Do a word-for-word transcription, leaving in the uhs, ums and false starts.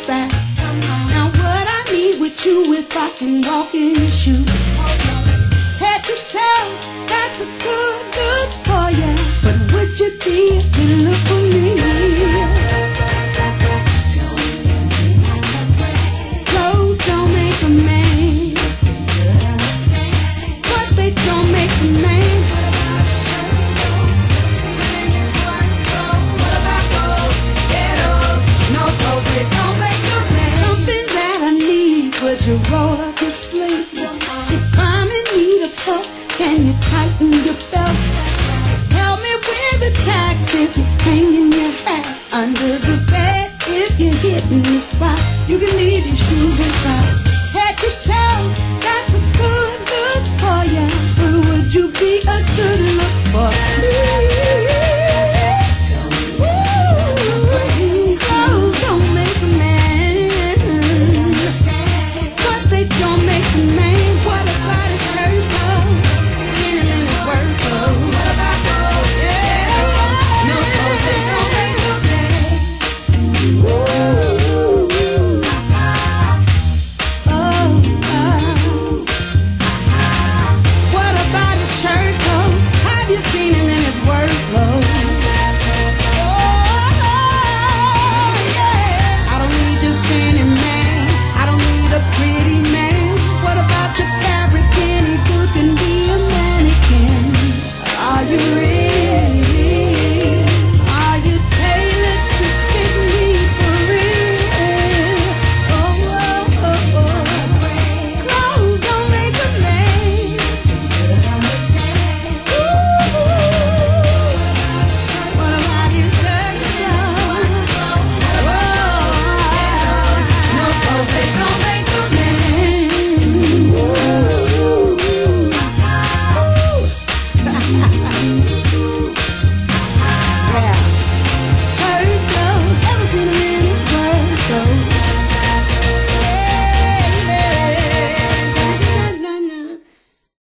back. Now what I need with you if I can walk in your shoes? Head to toe, that's a good look for ya. But would you be a good look for me? Clothes don't make a man, but they don't make a man. Something that I need, would you roll up your sleeves? If I'm in need of help, can you tighten your belt? Help me with the tax if you're hanging your hat under the bed. If you're hitting the spot, you can leave your shoes and socks.